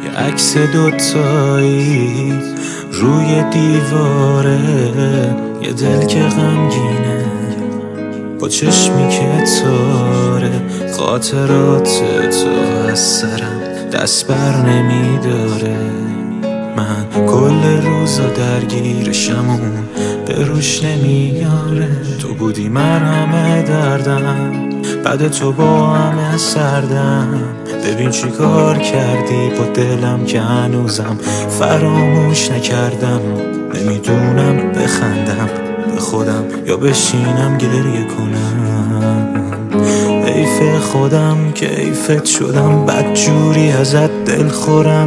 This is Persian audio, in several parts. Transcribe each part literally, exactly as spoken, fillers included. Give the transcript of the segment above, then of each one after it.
یه عکس دوتایی روی دیواره، یه دل که غمگینه با چشمی که تاره. خاطرات تو از سرم دست بر نمیداره. من کل روزا درگیرشم و به روش نمیاره. تو بودی مرهم دردم، بعد تو با همه سردم. ببین چی کار کردی با دلم که هنوزم فراموش نکردم. نمیدونم بخندم به خودم یا بشینم گریه کنم. حیف خودم که حیفت شدم، بدجوری ازت دل خورم.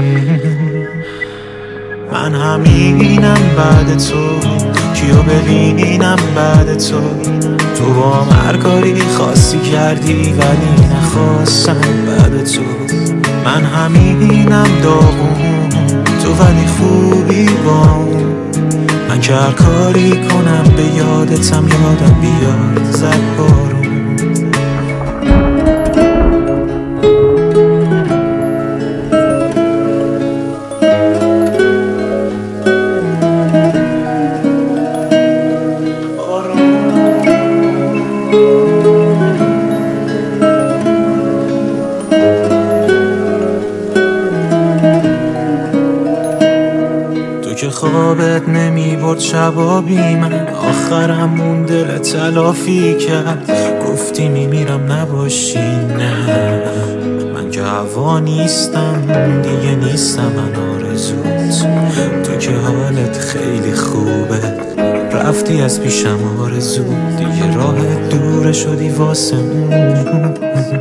من همینم بعد تو، کیو ببینم بعد تو. تو با هم هر کاری خاصی کردی ولی نخواستم بعد تو. من همینم داغون، تو ولی خوبی با اون. من که هر کاری کنم به یادتم یادم بیاد زد بارون. که خوابت نمی برد شبا بی من، آخرم اون دل تلافی کرد. گفتی میمیرم نباشی، نه من که هوا نیستم دیگه، نیستم من آرزوت. تو که حالت خیلی خوبه، رفتی از پیشم آرزو. دیگه راهت دوره شدی واسه من.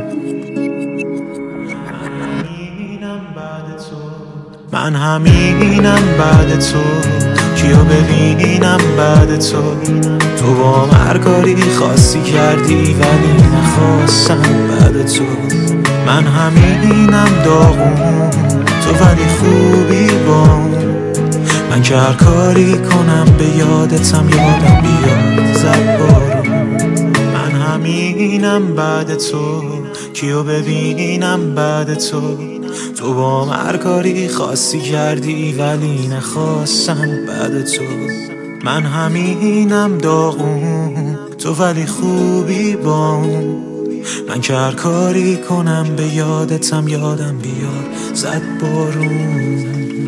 من همینم بعد تو، کیو ببینم بعد تو. تو با هر کاری خاصی کردی ولی نخواستم بعد تو. من همینم داغون، تو ولی خوبی با اون. من که هر کاری کنم به یادتم یادم بیاد زد بارون. من همینم بعد تو، کیو ببینم بعد تو. تو با هر کاری خاصی کردی ولی نخواستم بعد تو. من همینم داغون، تو ولی خوبی با اون. من که هر کاری کنم به یادتم یادم بیاد زد بارون.